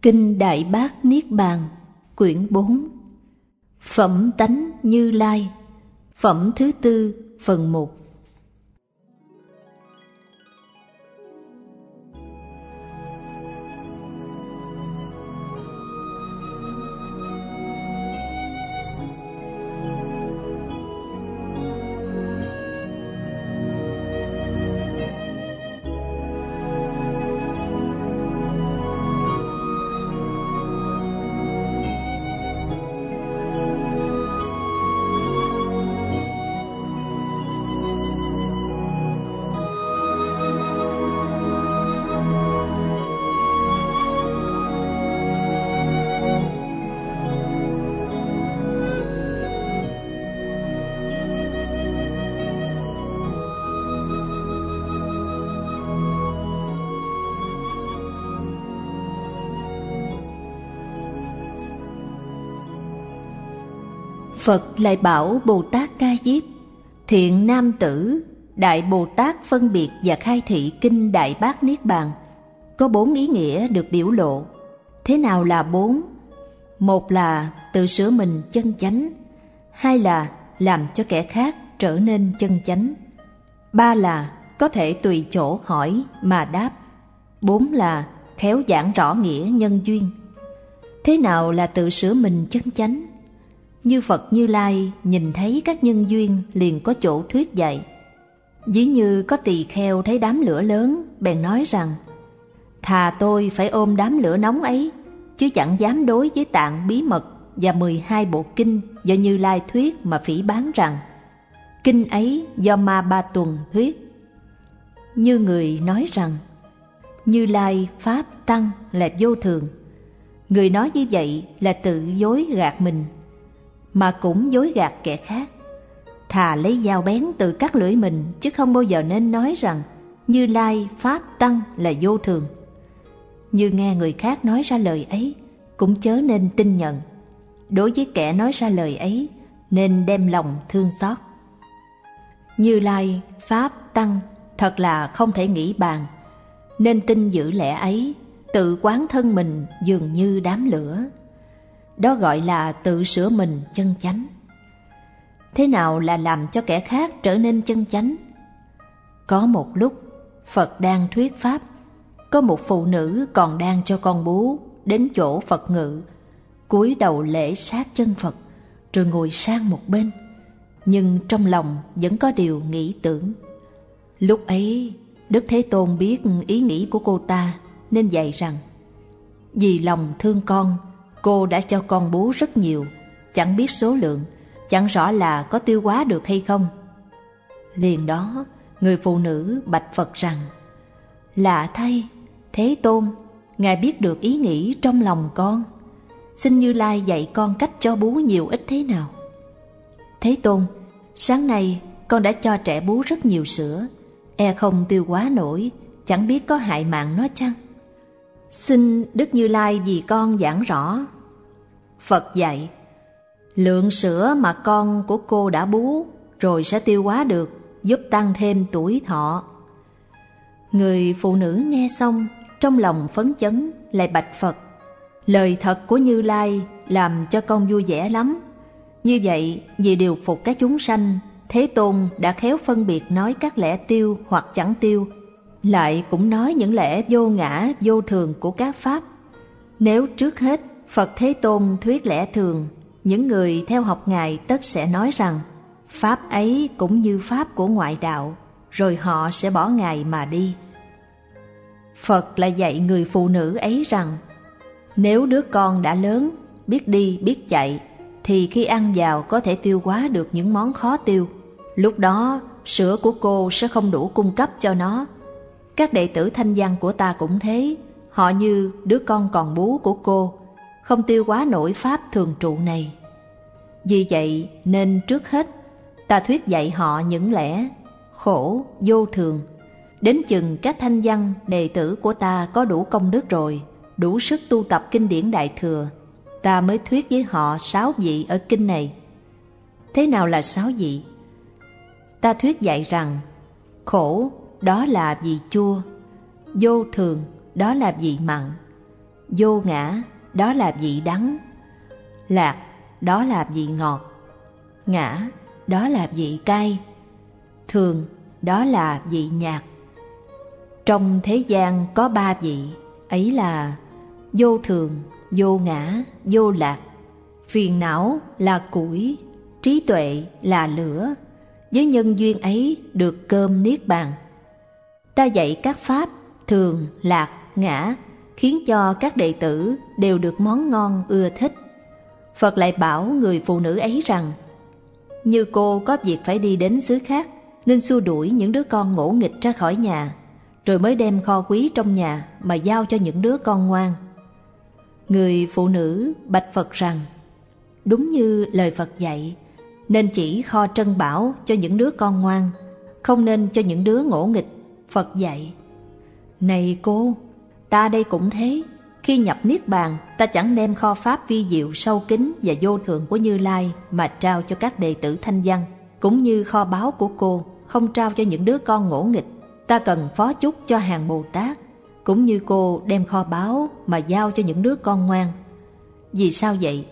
Kinh Đại Bát Niết Bàn, quyển 4, Phẩm Tánh Như Lai, phẩm thứ tư, phần 1. Phật lại bảo Bồ Tát Ca Diếp: Thiện nam tử, Đại Bồ Tát phân biệt và khai thị Kinh Đại Bát Niết Bàn. Có 4 ý nghĩa được biểu lộ. Thế nào là 4? 1 là tự sửa mình chân chánh, 2 là làm cho kẻ khác trở nên chân chánh, 3 là có thể tùy chỗ hỏi mà đáp, 4 là khéo giảng rõ nghĩa nhân duyên. Thế nào là tự sửa mình chân chánh? Như Phật Như Lai nhìn thấy các nhân duyên liền có chỗ thuyết dạy. Ví như có tỳ kheo thấy đám lửa lớn, bèn nói rằng: Thà tôi phải ôm đám lửa nóng ấy, chứ chẳng dám đối với tạng bí mật và 12 bộ kinh do Như Lai thuyết mà phỉ báng rằng kinh ấy do Ma Ba Tuần thuyết. Như người nói rằng Như Lai Pháp Tăng là vô thường. Người nói như vậy là tự dối gạt mình, mà cũng dối gạt kẻ khác. Thà lấy dao bén tự cắt lưỡi mình, chứ không bao giờ nên nói rằng Như Lai Pháp Tăng là vô thường. Như nghe người khác nói ra lời ấy, cũng chớ nên tin nhận. Đối với kẻ nói ra lời ấy, nên đem lòng thương xót. Như Lai Pháp Tăng thật là không thể nghĩ bàn, nên tin giữ lẽ ấy, tự quán thân mình dường như đám lửa. Đó gọi là tự sửa mình chân chánh. Thế nào là làm cho kẻ khác trở nên chân chánh? Có một lúc Phật đang thuyết pháp, có một phụ nữ còn đang cho con bú đến chỗ Phật ngự, cúi đầu lễ sát chân Phật, rồi ngồi sang một bên, nhưng trong lòng vẫn có điều nghĩ tưởng. Lúc ấy Đức Thế Tôn biết ý nghĩ của cô ta, nên dạy rằng: Vì lòng thương con, cô đã cho con bú rất nhiều, chẳng biết số lượng, chẳng rõ là có tiêu hóa được hay không. Liền đó người phụ nữ bạch Phật rằng: Lạ thay, Thế Tôn, Ngài biết được ý nghĩ trong lòng con, xin Như Lai dạy con cách cho bú nhiều ít thế nào. Thế Tôn, sáng nay con đã cho trẻ bú rất nhiều sữa, e không tiêu hóa nổi, chẳng biết có hại mạng nó chăng? Xin Đức Như Lai vì con giảng rõ. Phật dạy: Lượng sữa mà con của cô đã bú rồi sẽ tiêu hóa được, giúp tăng thêm tuổi thọ. Người phụ nữ nghe xong, trong lòng phấn chấn, lại bạch Phật: Lời thật của Như Lai làm cho con vui vẻ lắm. Như vậy, vì điều phục các chúng sanh, Thế Tôn đã khéo phân biệt nói các lẽ tiêu hoặc chẳng tiêu, lại cũng nói những lẽ vô ngã vô thường của các pháp. Nếu trước hết Phật Thế Tôn thuyết lẽ thường, những người theo học Ngài tất sẽ nói rằng pháp ấy cũng như pháp của ngoại đạo, rồi họ sẽ bỏ Ngài mà đi. Phật lại dạy người phụ nữ ấy rằng: Nếu đứa con đã lớn, biết đi biết chạy, thì khi ăn vào có thể tiêu hóa được những món khó tiêu. Lúc đó sữa của cô sẽ không đủ cung cấp cho nó. Các đệ tử thanh văn của ta cũng thế, họ như đứa con còn bú của cô, không tiêu hóa nổi pháp thường trụ này. Vì vậy nên trước hết ta thuyết dạy họ những lẽ khổ vô thường. Đến chừng các thanh văn đệ tử của ta có đủ công đức rồi, đủ sức tu tập kinh điển Đại Thừa, ta mới thuyết với họ 6 vị ở kinh này. Thế nào là 6 vị? Ta thuyết dạy rằng khổ đó là vị chua, vô thường đó là vị mặn, vô ngã, đó là vị đắng. Lạc, đó là vị ngọt. Ngã, đó là vị cay. Thường, đó là vị nhạt. Trong thế gian có 3 vị, ấy là vô thường, vô ngã, vô lạc. Phiền não là củi, trí tuệ là lửa. Với nhân duyên ấy được cơm niết bàn. Ta dạy các pháp thường, lạc, ngã, khiến cho các đệ tử đều được món ngon ưa thích. Phật lại bảo người phụ nữ ấy rằng: như cô có việc phải đi đến xứ khác, nên xua đuổi những đứa con ngỗ nghịch ra khỏi nhà, rồi mới đem kho quý trong nhà mà giao cho những đứa con ngoan. Người phụ nữ bạch Phật rằng: đúng như lời Phật dạy, nên chỉ kho trân bảo cho những đứa con ngoan, không nên cho những đứa ngỗ nghịch. Phật dạy: này cô, ta đây cũng thế. Khi nhập Niết Bàn, ta chẳng đem kho pháp vi diệu sâu kín và vô thượng của Như Lai mà trao cho các đệ tử thanh văn, cũng như kho báu của cô không trao cho những đứa con ngỗ nghịch. Ta cần phó chúc cho hàng Bồ Tát, cũng như cô đem kho báu mà giao cho những đứa con ngoan. Vì sao vậy?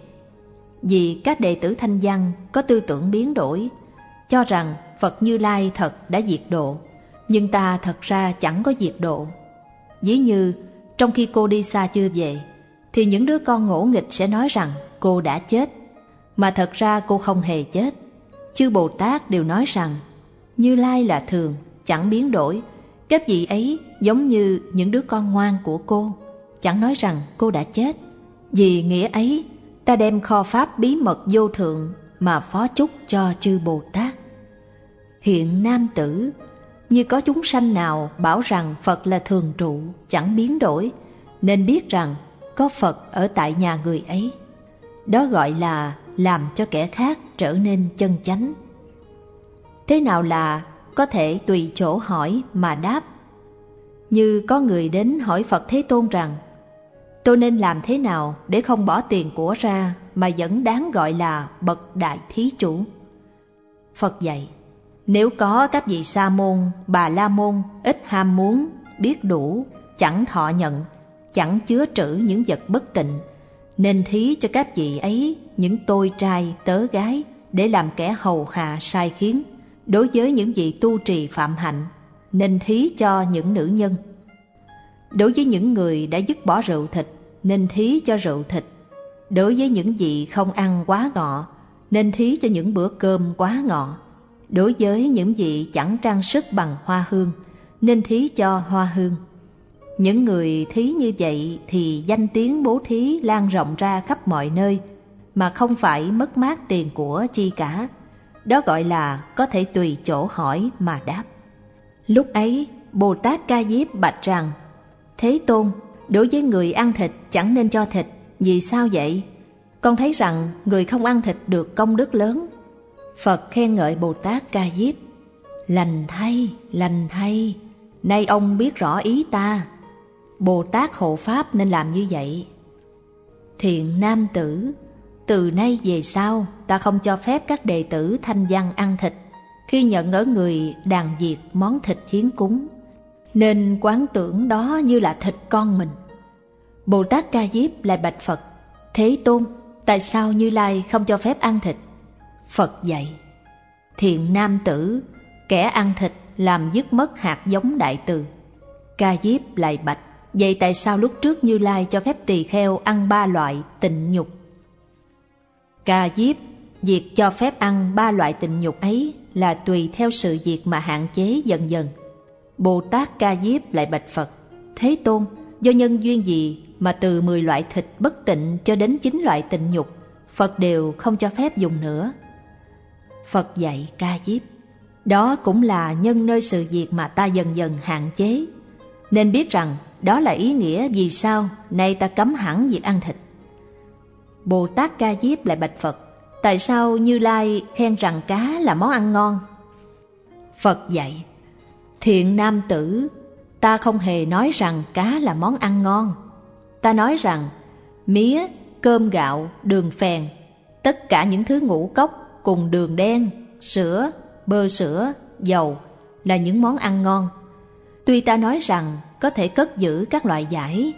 Vì các đệ tử thanh văn có tư tưởng biến đổi, cho rằng Phật Như Lai thật đã diệt độ, nhưng ta thật ra chẳng có diệt độ. Ví như trong khi cô đi xa chưa về, thì những đứa con ngỗ nghịch sẽ nói rằng cô đã chết, mà thật ra cô không hề chết. Chư Bồ Tát đều nói rằng Như Lai là thường, chẳng biến đổi. Các vị ấy giống như những đứa con ngoan của cô, chẳng nói rằng cô đã chết. Vì nghĩa ấy, ta đem kho pháp bí mật vô thượng mà phó chúc cho chư Bồ Tát. Hiện nam tử, như có chúng sanh nào bảo rằng Phật là thường trụ, chẳng biến đổi, nên biết rằng có Phật ở tại nhà người ấy. Đó gọi là làm cho kẻ khác trở nên chân chánh. Thế nào là có thể tùy chỗ hỏi mà đáp? Như có người đến hỏi Phật Thế Tôn rằng: tôi nên làm thế nào để không bỏ tiền của ra mà vẫn đáng gọi là bậc đại thí chủ? Phật dạy: nếu có các vị Sa môn, Bà La môn ít ham muốn, biết đủ, chẳng thọ nhận, chẳng chứa trữ những vật bất tịnh, nên thí cho các vị ấy những tôi trai tớ gái để làm kẻ hầu hạ sai khiến. Đối với những vị tu trì phạm hạnh, nên thí cho những nữ nhân. Đối với những người đã dứt bỏ rượu thịt, nên thí cho rượu thịt. Đối với những vị không ăn quá ngọ, nên thí cho những bữa cơm quá ngọ. Đối với những vị chẳng trang sức bằng hoa hương, nên thí cho hoa hương. Những người thí như vậy thì danh tiếng bố thí lan rộng ra khắp mọi nơi, mà không phải mất mát tiền của chi cả. Đó gọi là có thể tùy chỗ hỏi mà đáp. Lúc ấy, Bồ Tát Ca Diếp bạch rằng: Thế Tôn, đối với người ăn thịt chẳng nên cho thịt, vì sao vậy? Con thấy rằng người không ăn thịt được công đức lớn. Phật khen ngợi Bồ Tát Ca Diếp: lành thay, nay ông biết rõ ý ta. Bồ Tát hộ pháp nên làm như vậy. Thiện nam tử, từ nay về sau ta không cho phép các đệ tử thanh văn ăn thịt khi nhận ở người đàn diệt món thịt hiến cúng, nên quán tưởng đó như là thịt con mình. Bồ Tát Ca Diếp lại bạch Phật: Thế Tôn, tại sao Như Lai không cho phép ăn thịt? Phật dạy: thiện nam tử, kẻ ăn thịt làm dứt mất hạt giống đại từ. Ca Diếp lại bạch: vậy tại sao lúc trước Như Lai cho phép tỳ kheo ăn 3 loại tịnh nhục? Ca Diếp, việc cho phép ăn 3 loại tịnh nhục ấy là tùy theo sự việc mà hạn chế dần dần. Bồ Tát Ca Diếp lại bạch Phật: Thế Tôn, do nhân duyên gì mà từ 10 loại thịt bất tịnh cho đến 9 loại tịnh nhục, Phật đều không cho phép dùng nữa? Phật dạy Ca Diếp: đó cũng là nhân nơi sự việc mà ta dần dần hạn chế, nên biết rằng đó là ý nghĩa vì sao nay ta cấm hẳn việc ăn thịt. Bồ Tát Ca Diếp lại bạch Phật: tại sao Như Lai khen rằng cá là món ăn ngon? Phật dạy: thiện nam tử, ta không hề nói rằng cá là món ăn ngon. Ta nói rằng mía, cơm gạo, đường phèn, tất cả những thứ ngũ cốc cùng đường đen, sữa, bơ sữa, dầu là những món ăn ngon. Tuy ta nói rằng có thể cất giữ các loại giải,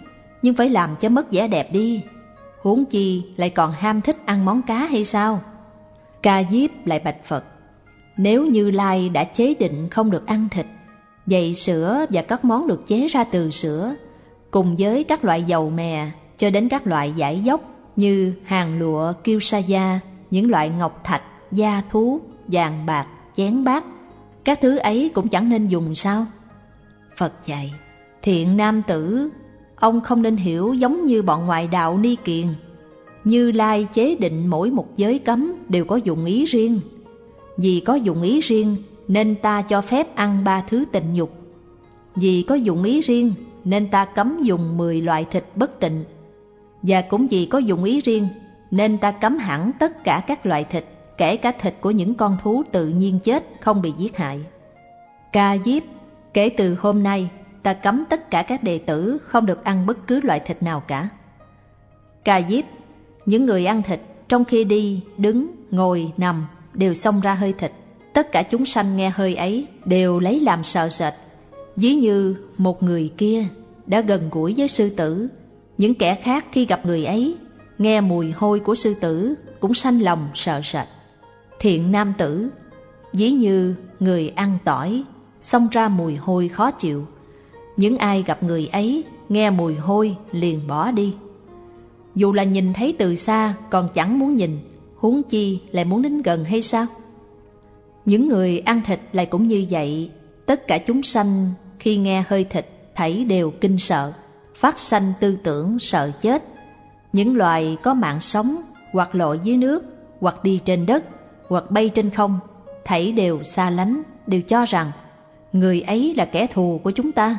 nhưng phải làm cho mất vẻ đẹp đi. Huống chi lại còn ham thích ăn món cá hay sao? Ca Diếp lại bạch Phật: nếu Như Lai đã chế định không được ăn thịt, vậy sữa và các món được chế ra từ sữa, cùng với các loại dầu mè cho đến các loại vải dốc như hàng lụa, kiêu sa da, những loại ngọc thạch, da thú, vàng bạc, chén bát, các thứ ấy cũng chẳng nên dùng sao? Phật dạy: thiện nam tử, ông không nên hiểu giống như bọn ngoại đạo ni kiền. Như Lai chế định mỗi một giới cấm đều có dụng ý riêng. Vì có dụng ý riêng nên ta cho phép ăn 3 thứ tịnh dục. Vì có dụng ý riêng nên ta cấm dùng 10 loại thịt bất tịnh. Và cũng vì có dụng ý riêng nên ta cấm hẳn tất cả các loại thịt, kể cả thịt của những con thú tự nhiên chết không bị giết hại. Ca Diếp, kể từ hôm nay ta cấm tất cả các đệ tử không được ăn bất cứ loại thịt nào cả. Ca Diếp, những người ăn thịt trong khi đi, đứng, ngồi, nằm đều xông ra hơi thịt. Tất cả chúng sanh nghe hơi ấy đều lấy làm sợ sệt. Ví như một người kia đã gần gũi với sư tử, những kẻ khác khi gặp người ấy, nghe mùi hôi của sư tử cũng sanh lòng sợ sệt. Thiện nam tử, ví như người ăn tỏi, xông ra mùi hôi khó chịu. Những ai gặp người ấy, nghe mùi hôi liền bỏ đi. Dù là nhìn thấy từ xa còn chẳng muốn nhìn, huống chi lại muốn đến gần hay sao? Những người ăn thịt lại cũng như vậy. Tất cả chúng sanh khi nghe hơi thịt thảy đều kinh sợ, phát sanh tư tưởng sợ chết. Những loài có mạng sống, hoặc lội dưới nước, hoặc đi trên đất, hoặc bay trên không, thảy đều xa lánh, đều cho rằng người ấy là kẻ thù của chúng ta.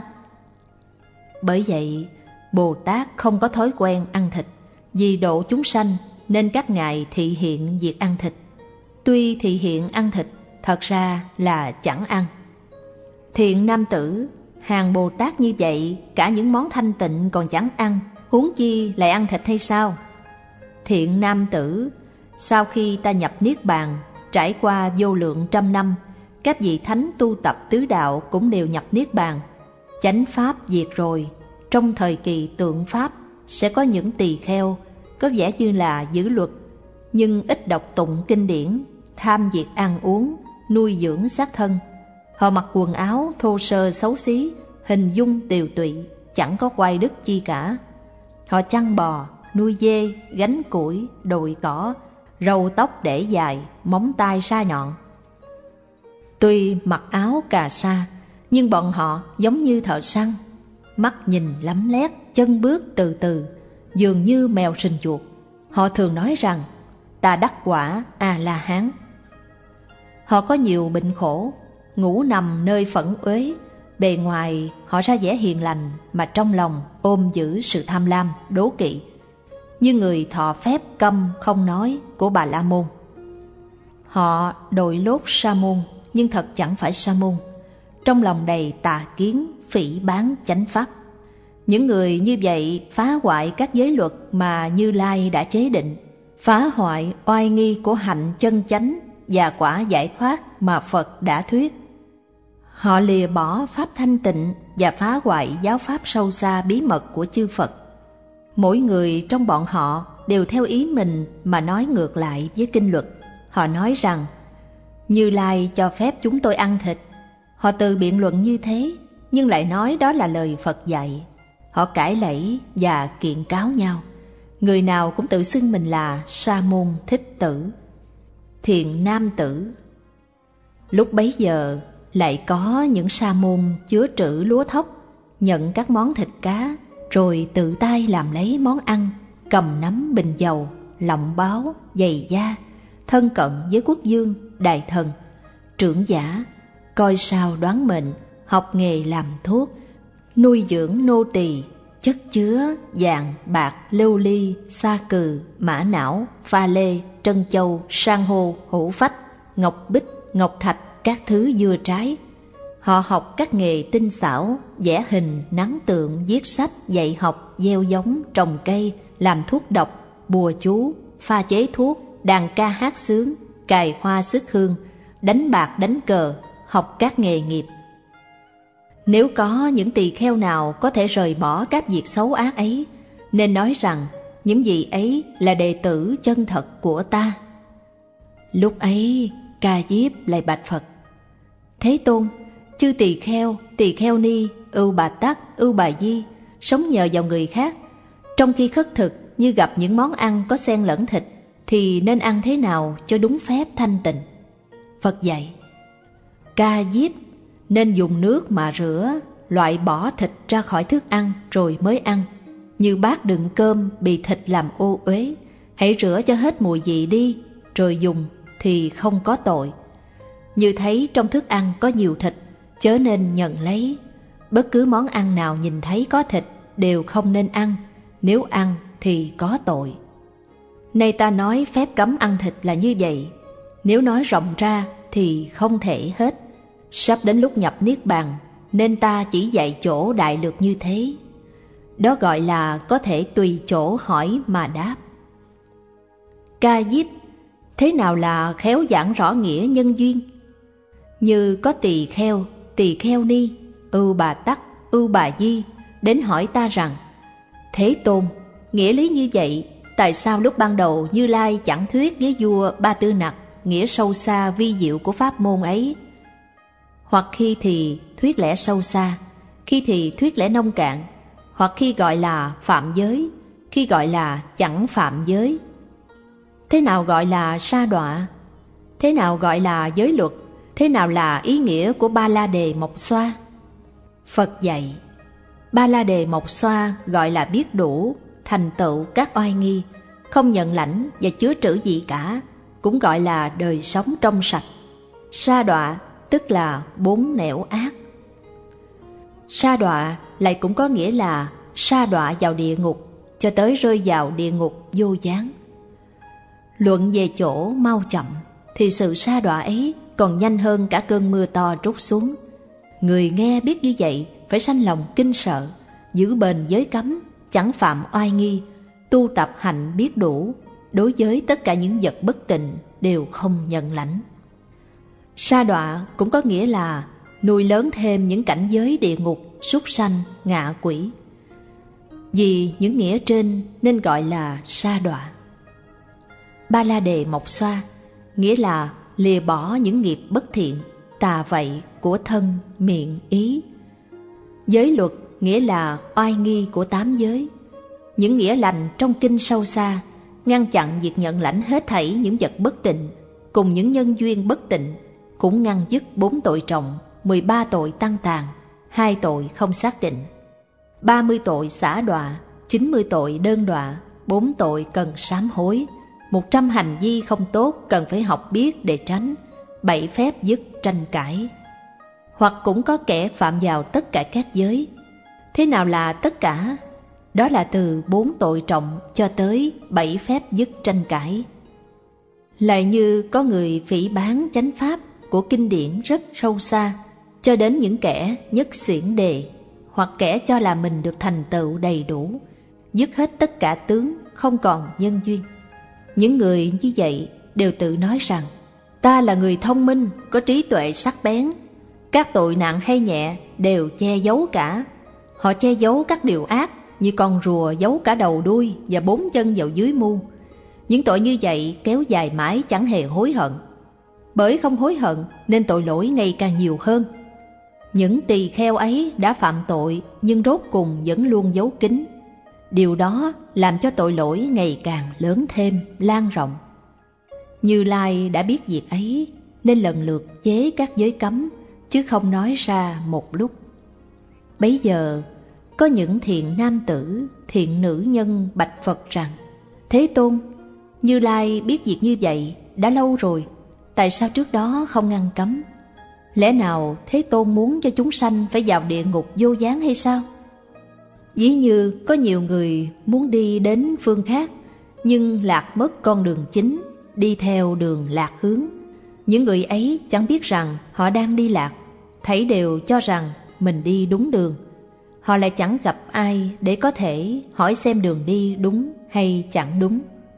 Bởi vậy, Bồ Tát không có thói quen ăn thịt. Vì độ chúng sanh nên các ngài thị hiện việc ăn thịt. Tuy thị hiện ăn thịt, thật ra là chẳng ăn. Thiện nam tử, hàng Bồ Tát như vậy, cả những món thanh tịnh còn chẳng ăn, huống chi lại ăn thịt hay sao? Thiện nam tử, sau khi ta nhập Niết Bàn, trải qua vô lượng trăm năm, các vị thánh tu tập tứ đạo cũng đều nhập Niết Bàn. Chánh pháp diệt rồi, trong thời kỳ tượng pháp sẽ có những tỳ kheo có vẻ như là giữ luật, nhưng ít đọc tụng kinh điển, tham việc ăn uống, nuôi dưỡng xác thân. Họ mặc quần áo thô sơ xấu xí, hình dung tiều tụy, chẳng có oai đức chi cả. Họ chăn bò, nuôi dê, gánh củi, đồi cỏ, râu tóc để dài, móng tay sa nhọn. Tuy mặc áo cà sa, nhưng bọn họ giống như thợ săn, mắt nhìn lấm lét, chân bước từ từ, dường như mèo sình chuột. Họ thường nói rằng ta đắc quả A-la-hán. Họ có nhiều bệnh khổ, ngủ nằm nơi phẫn uế. Bề ngoài họ ra vẻ hiền lành, mà trong lòng ôm giữ sự tham lam, đố kỵ, như người thọ phép câm không nói của Bà La Môn. Họ đội lốt sa môn, nhưng thật chẳng phải sa môn, trong lòng đầy tà kiến, phỉ báng chánh pháp. Những người như vậy phá hoại các giới luật mà Như Lai đã chế định, phá hoại oai nghi của hạnh chân chánh và quả giải thoát mà Phật đã thuyết. Họ lìa bỏ pháp thanh tịnh và phá hoại giáo pháp sâu xa bí mật của chư Phật. Mỗi người trong bọn họ đều theo ý mình mà nói ngược lại với kinh luật. Họ nói rằng Như Lai cho phép chúng tôi ăn thịt. Họ từ biện luận như thế, nhưng lại nói đó là lời Phật dạy. Họ cãi lẫy và kiện cáo nhau. Người nào cũng tự xưng mình là Sa môn Thích Tử, thiện nam tử. Lúc bấy giờ lại có những sa môn chứa trữ lúa thóc, nhận các món thịt cá, rồi tự tay làm lấy món ăn, cầm nắm bình dầu, lọng báo, giày da, thân cận với quốc vương, đại thần, trưởng giả, coi sao đoán mệnh, học nghề làm thuốc, nuôi dưỡng nô tỳ, chất chứa vàng, bạc, lưu ly, sa cừ, mã não, pha lê, trân châu, san hô, hổ phách, ngọc bích, ngọc thạch, các thứ dưa trái. Họ học các nghề tinh xảo, vẽ hình, nắn tượng, viết sách, dạy học, gieo giống, trồng cây, làm thuốc độc, bùa chú, pha chế thuốc, đàn ca hát xướng, cài hoa xức hương, đánh bạc đánh cờ, học các nghề nghiệp. Nếu có những tỳ kheo nào có thể rời bỏ các việc xấu ác ấy, nên nói rằng những vị ấy là đệ tử chân thật của ta. Lúc ấy Ca Diếp lại bạch Phật: Thế Tôn, chư tỳ kheo ni, Ưu Bà Tắc, Ưu Bà Di sống nhờ vào người khác, trong khi khất thực như gặp những món ăn có xen lẫn thịt thì nên ăn thế nào cho đúng phép thanh tịnh? Phật dạy: Ca Diếp nên dùng nước mà rửa, loại bỏ thịt ra khỏi thức ăn rồi mới ăn. Như bát đựng cơm bị thịt làm ô uế, hãy rửa cho hết mùi vị đi rồi dùng thì không có tội. Như thấy trong thức ăn có nhiều thịt, chớ nên nhận lấy. Bất cứ món ăn nào nhìn thấy có thịt đều không nên ăn, nếu ăn thì có tội. Nay ta nói phép cấm ăn thịt là như vậy, nếu nói rộng ra thì không thể hết. Sắp đến lúc nhập Niết Bàn nên ta chỉ dạy chỗ đại lược như thế. Đó gọi là có thể tùy chỗ hỏi mà đáp. Ca Diếp, thế nào là khéo giảng rõ nghĩa nhân duyên? Như có tỳ kheo ni, Ưu Bà Tắc, Ưu Bà Di đến hỏi ta rằng: Thế Tôn, nghĩa lý như vậy, tại sao lúc ban đầu Như Lai chẳng thuyết với vua Ba Tư Nặc nghĩa sâu xa vi diệu của pháp môn ấy? Hoặc khi thì thuyết lẽ sâu xa, khi thì thuyết lẽ nông cạn, hoặc khi gọi là phạm giới, khi gọi là chẳng phạm giới. Thế nào gọi là sa đọa? Thế nào gọi là giới luật? Thế nào là ý nghĩa của Ba La Đề Mộc Xoa? Phật dạy: Ba La Đề Mộc Xoa gọi là biết đủ, thành tựu các oai nghi, không nhận lãnh và chứa trữ gì cả, cũng gọi là đời sống trong sạch. Sa đọa tức là 4 nẻo ác. Sa đọa lại cũng có nghĩa là sa đọa vào địa ngục, cho tới rơi vào địa ngục vô gián. Luận về chỗ mau chậm thì sự sa đọa ấy còn nhanh hơn cả cơn mưa to trút xuống. Người nghe biết như vậy phải sanh lòng kinh sợ, giữ bền giới cấm, chẳng phạm oai nghi, tu tập hạnh biết đủ, đối với tất cả những vật bất tịnh đều không nhận lãnh. Sa đọa cũng có nghĩa là nuôi lớn thêm những cảnh giới địa ngục, súc sanh, ngạ quỷ. Vì những nghĩa trên nên gọi là sa đọa. Ba La Đề Mộc Xoa nghĩa là lìa bỏ những nghiệp bất thiện, tà vậy của thân, miệng, ý. Giới luật nghĩa là oai nghi của 8 giới. Những nghĩa lành trong kinh sâu xa, ngăn chặn việc nhận lãnh hết thảy những vật bất tịnh, cùng những nhân duyên bất tịnh, cũng ngăn dứt 4 tội trọng, 13 tội tăng tàn, 2 tội không xác định, 30 tội xả đọa, 90 tội đơn đọa, 4 tội cần sám hối, 100 hành vi không tốt cần phải học biết để tránh, 7 phép dứt tranh cãi. Hoặc cũng có kẻ phạm vào tất cả các giới. Thế nào là tất cả? Đó là từ 4 tội trọng cho tới 7 phép dứt tranh cãi. Lại như có người phỉ báng chánh pháp của kinh điển rất sâu xa, cho đến những kẻ nhất xiển đề, hoặc kẻ cho là mình được thành tựu đầy đủ, dứt hết tất cả tướng, không còn nhân duyên. Những người như vậy đều tự nói rằng: ta là người thông minh, có trí tuệ sắc bén, các tội nặng hay nhẹ đều che giấu cả. Họ che giấu các điều ác như con rùa giấu cả đầu đuôi và 4 chân vào dưới mu. Những tội như vậy kéo dài mãi chẳng hề hối hận. Bởi không hối hận nên tội lỗi ngày càng nhiều hơn. Những tỳ kheo ấy đã phạm tội nhưng rốt cùng vẫn luôn giấu kín. Điều đó làm cho tội lỗi ngày càng lớn thêm, lan rộng. Như Lai đã biết việc ấy nên lần lượt chế các giới cấm, chứ không nói ra một lúc. Bấy giờ có những thiện nam tử, thiện nữ nhân bạch Phật rằng: Thế Tôn, Như Lai biết việc như vậy đã lâu rồi, tại sao trước đó không ngăn cấm? Lẽ nào Thế Tôn muốn cho chúng sanh phải vào địa ngục vô gián hay sao? Ví như có nhiều người muốn đi đến phương khác, nhưng lạc mất con đường chính, đi theo đường lạc hướng. Những người ấy chẳng biết rằng họ đang đi lạc, thảy đều cho rằng mình đi đúng đường. Họ lại chẳng gặp ai để có thể hỏi xem đường đi đúng hay chẳng đúng.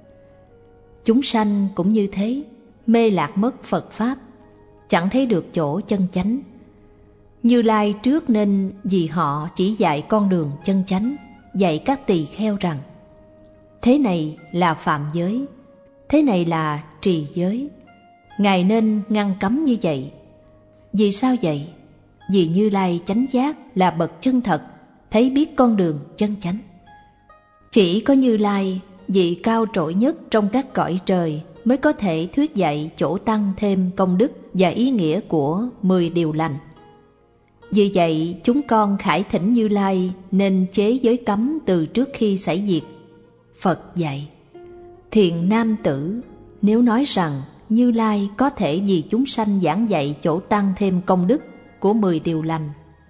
Chúng sanh cũng như thế, mê lạc mất Phật Pháp, chẳng thấy được chỗ chân chánh. Như Lai trước nên vì họ chỉ dạy con đường chân chánh, dạy các tỳ kheo rằng thế này là phạm giới, thế này là trì giới. Ngài nên ngăn cấm như vậy. Vì sao vậy? Vì Như Lai chánh giác là bậc chân thật, thấy biết con đường chân chánh. Chỉ có Như Lai, vị cao trội nhất trong các cõi trời, mới có thể thuyết dạy chỗ tăng thêm công đức và ý nghĩa của 10 điều lành. Vì vậy chúng con khải thỉnh Như Lai nên chế giới cấm từ trước khi xảy diệt. Phật dạy: thiện nam tử, nếu nói rằng Như Lai có thể vì chúng sanh giảng dạy chỗ tăng thêm công đức của 10 điều lành,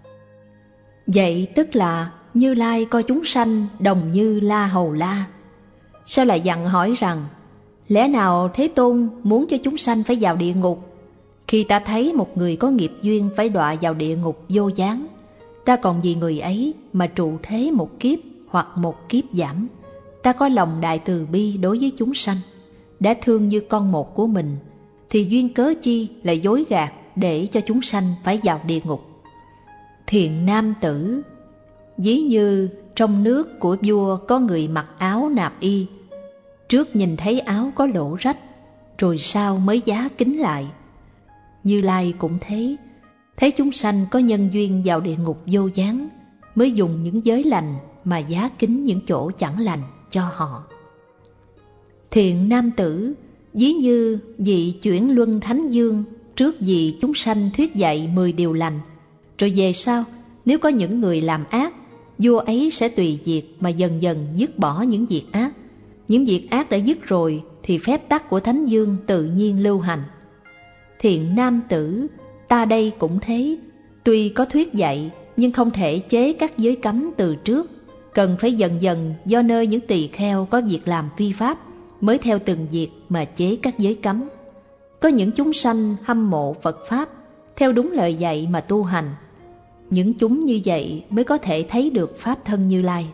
vậy tức là Như Lai coi chúng sanh đồng như la hầu la. Sao lại dặn hỏi rằng lẽ nào Thế Tôn muốn cho chúng sanh phải vào địa ngục? Khi ta thấy một người có nghiệp duyên phải đọa vào địa ngục vô gián, ta còn vì người ấy mà trụ thế một kiếp hoặc một kiếp giảm. Ta có lòng đại từ bi đối với chúng sanh, đã thương như con một của mình, thì duyên cớ chi là dối gạt để cho chúng sanh phải vào địa ngục. Thiện nam tử, ví như trong nước của vua có người mặc áo nạp y, trước nhìn thấy áo có lỗ rách, rồi sau mới vá kín lại. Như Lai cũng thế, thấy chúng sanh có nhân duyên vào địa ngục vô gián, mới dùng những giới lành mà vá kín những chỗ chẳng lành cho họ. Thiện nam tử, ví như vị chuyển luân thánh dương, trước vì chúng sanh thuyết dạy 10 điều lành, rồi về sau nếu có những người làm ác, vua ấy sẽ tùy việc mà dần dần dứt bỏ những việc ác. Những việc ác đã dứt rồi thì phép tắc của thánh dương tự nhiên lưu hành. Thiện nam tử, ta đây cũng thế, tuy có thuyết dạy nhưng không thể chế các giới cấm từ trước, cần phải dần dần do nơi những tỳ kheo có việc làm phi pháp mới theo từng việc mà chế các giới cấm. Có những chúng sanh hâm mộ Phật Pháp, theo đúng lời dạy mà tu hành. Những chúng như vậy mới có thể thấy được Pháp thân Như Lai.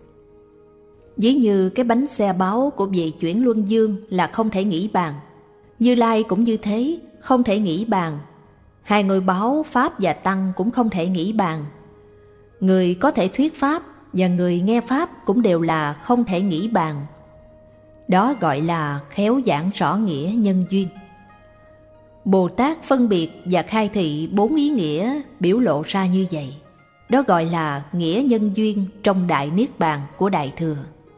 Ví như cái bánh xe báo của vị chuyển luân dương là không thể nghĩ bàn, Như Lai cũng như thế, không thể nghĩ bàn. Hai người báo Pháp và Tăng cũng không thể nghĩ bàn. Người có thể thuyết Pháp và người nghe Pháp cũng đều là không thể nghĩ bàn. Đó gọi là khéo giảng rõ nghĩa nhân duyên. Bồ Tát phân biệt và khai thị 4 ý nghĩa biểu lộ ra như vậy. Đó gọi là nghĩa nhân duyên trong Đại Niết Bàn của Đại Thừa.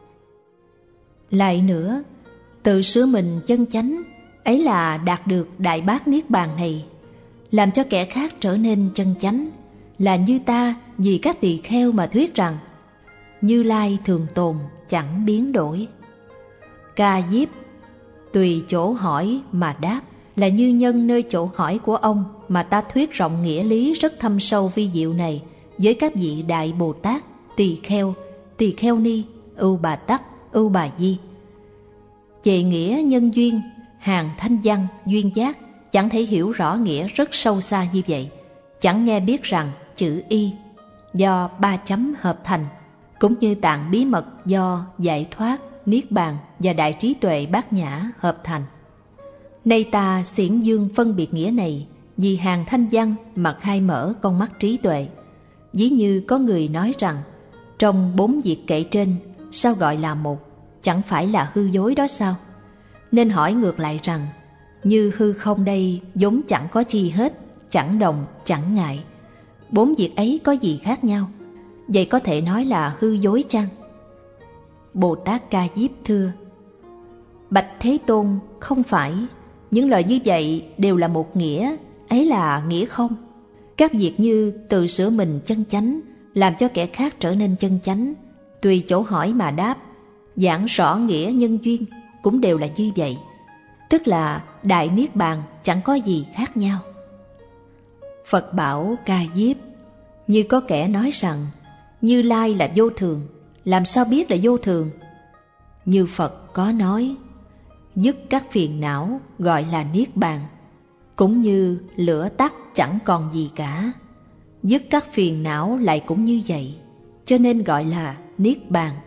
Lại nữa, tự sửa mình chân chánh, ấy là đạt được Đại Bát Niết Bàn này, làm cho kẻ khác trở nên chân chánh, là như ta vì các tỳ kheo mà thuyết rằng Như Lai thường tồn, chẳng biến đổi. Ca Diếp, tùy chỗ hỏi mà đáp, là như nhân nơi chỗ hỏi của ông mà ta thuyết rộng nghĩa lý rất thâm sâu vi diệu này với các vị Đại Bồ Tát, tỳ kheo ni, Ưu Bà Tắc, Ưu Bà Di. Về nghĩa nhân duyên, hàng thanh văn, duyên giác chẳng thể hiểu rõ nghĩa rất sâu xa như vậy, chẳng nghe biết rằng chữ y do 3 chấm hợp thành, cũng như tạng bí mật do giải thoát, niết bàn và đại trí tuệ bát nhã hợp thành. Nay ta xiển dương phân biệt nghĩa này vì hàng thanh văn mặc hai mở con mắt trí tuệ. Ví như có người nói rằng trong 4 việc kể trên sao gọi là một, chẳng phải là hư dối đó sao? Nên hỏi ngược lại rằng như hư không đây vốn chẳng có chi hết, chẳng đồng, chẳng ngại. 4 việc ấy có gì khác nhau? Vậy có thể nói là hư dối chăng? Bồ Tát Ca Diếp thưa: Bạch Thế Tôn, không phải. Những lời như vậy đều là một nghĩa, ấy là nghĩa không. Các việc như tự sửa mình chân chánh, làm cho kẻ khác trở nên chân chánh, tùy chỗ hỏi mà đáp, giảng rõ nghĩa nhân duyên cũng đều là như vậy. Tức là Đại Niết Bàn chẳng có gì khác nhau. Phật bảo Ca Diếp: như có kẻ nói rằng Như Lai là vô thường, làm sao biết là vô thường? Như Phật có nói, dứt các phiền não gọi là Niết Bàn, cũng như lửa tắt chẳng còn gì cả. Dứt các phiền não lại cũng như vậy, cho nên gọi là Niết Bàn.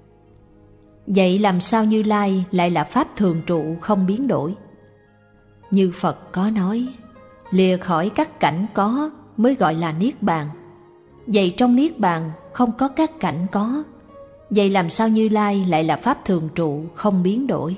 Vậy làm sao Như Lai lại là Pháp thường trụ không biến đổi? Như Phật có nói, lìa khỏi các cảnh có mới gọi là Niết Bàn. Vậy trong Niết Bàn không có các cảnh có, Vậy làm sao Như Lai lại là pháp thường trụ không biến đổi?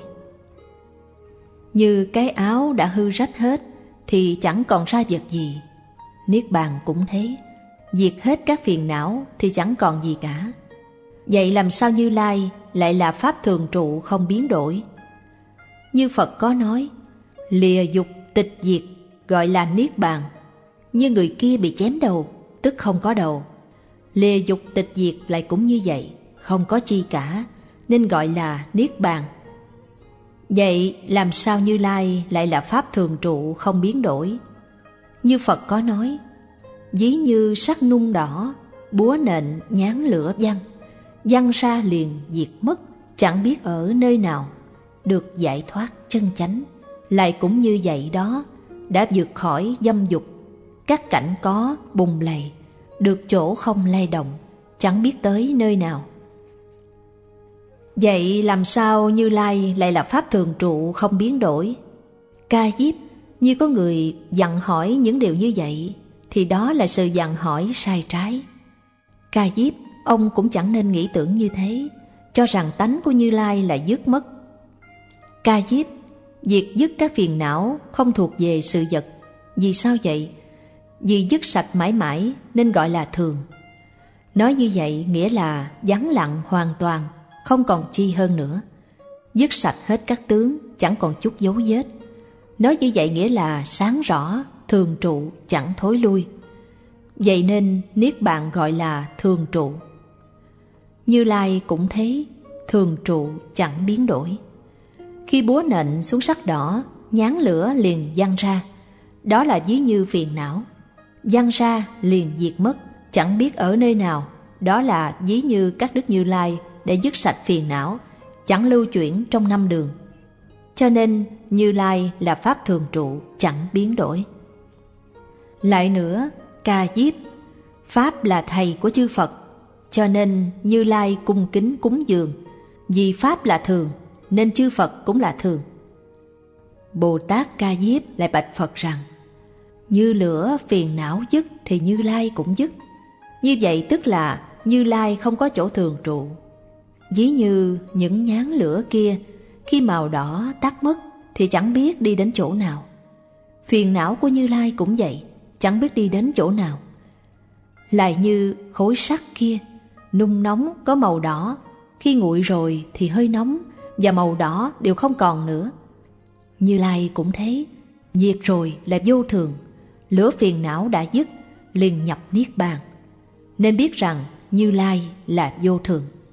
Như cái áo đã hư rách hết thì chẳng còn ra vật gì. Niết bàn cũng thế, diệt hết các phiền não thì chẳng còn gì cả. Vậy làm sao Như Lai lại là pháp thường trụ không biến đổi? Như Phật có nói, lìa dục tịch diệt gọi là Niết bàn. Như người kia bị chém đầu, tức không có đầu. Lìa dục tịch diệt lại cũng như vậy, không có chi cả, nên gọi là Niết bàn. Vậy làm sao Như Lai lại là pháp thường trụ không biến đổi? Như Phật có nói, ví như sắt nung đỏ, búa nện nhán lửa văng ra liền diệt mất, chẳng biết ở nơi nào, được giải thoát chân chánh. Lại cũng như vậy đó, đã vượt khỏi dâm dục, các cảnh có bùng lầy, được chỗ không lay động, chẳng biết tới nơi nào. Vậy làm sao Như Lai lại là pháp thường trụ không biến đổi? Ca Diếp, như có người dặn hỏi những điều như vậy, thì đó là sự dặn hỏi sai trái. Ca Diếp, ông cũng chẳng nên nghĩ tưởng như thế, cho rằng tánh của Như Lai là dứt mất. Ca Diếp, việc dứt các phiền não không thuộc về sự vật. Vì sao vậy? Vì dứt sạch mãi mãi nên gọi là thường. Nói như vậy nghĩa là vắng lặng hoàn toàn, không còn chi hơn nữa. Dứt sạch hết các tướng, chẳng còn chút dấu vết. Nói như vậy nghĩa là sáng rõ, thường trụ, chẳng thối lui. Vậy nên Niết bàn gọi là thường trụ. Như Lai cũng thế, thường trụ chẳng biến đổi. Khi búa nện xuống sắt đỏ, nhán lửa liền văng ra. Đó là ví như phiền não. Văng ra liền diệt mất, chẳng biết ở nơi nào. Đó là ví như các đức Như Lai để dứt sạch phiền não, chẳng lưu chuyển trong năm đường. Cho nên Như Lai là pháp thường trụ, chẳng biến đổi. Lại nữa, Ca Diếp, Pháp là thầy của chư Phật, cho nên Như Lai cung kính cúng dường. Vì Pháp là thường, nên chư Phật cũng là thường. Bồ Tát Ca Diếp lại bạch Phật rằng, như lửa phiền não dứt thì Như Lai cũng dứt. Như vậy tức là Như Lai không có chỗ thường trụ. Ví như những nhán lửa kia, khi màu đỏ tắt mất thì chẳng biết đi đến chỗ nào. Phiền não của Như Lai cũng vậy, chẳng biết đi đến chỗ nào. Lại như khối sắt kia, nung nóng có màu đỏ, khi nguội rồi thì hơi nóng và màu đỏ đều không còn nữa. Như Lai cũng thế, diệt rồi là vô thường, lửa phiền não đã dứt, liền nhập Niết bàn. Nên biết rằng Như Lai là vô thường.